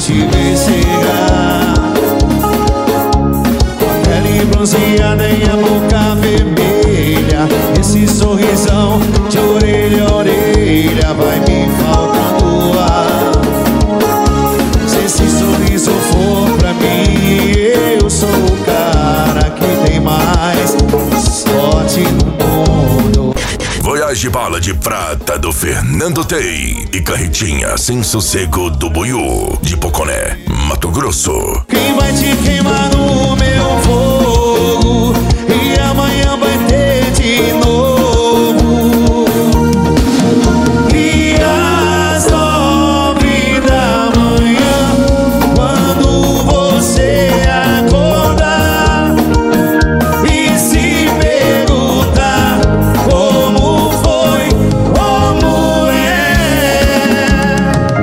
te ver chegar, com a pele bronzeada e a boca vermelha, esse sorrisão de orelha a orelha vai me faltando ar. Se esse sorriso for pra mim, eu sou o cara que tem mais sorte no mundo. Voyage Bala de Prata do Fernando Tei e Carretinha Sem Sossego do Buiú de Poconé, Mato Grosso. Quem vai te queimar no meu fogo e amanhã vai ter de novo. E às 9 da manhã, quando você acordar e se perguntar como foi, como é,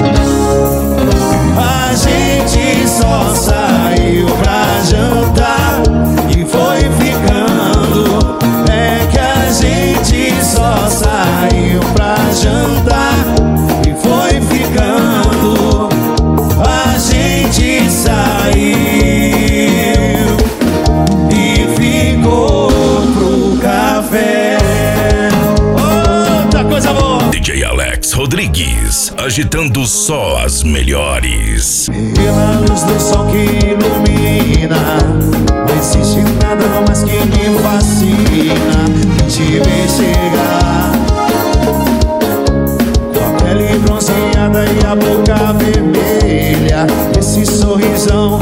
a gente só saiu pra jantar e foi ficando. É que a gente só saiu pra jantar e foi ficando. A gente saiu e ficou pro café. Outra coisa boa. DJ Alex Rodrigues, agitando só as melhores. Pela luz do sol que ilumina, não existe nada mais que me fascina. Te ver chegar, com a pele bronzeada e a boca vermelha, esse sorrisão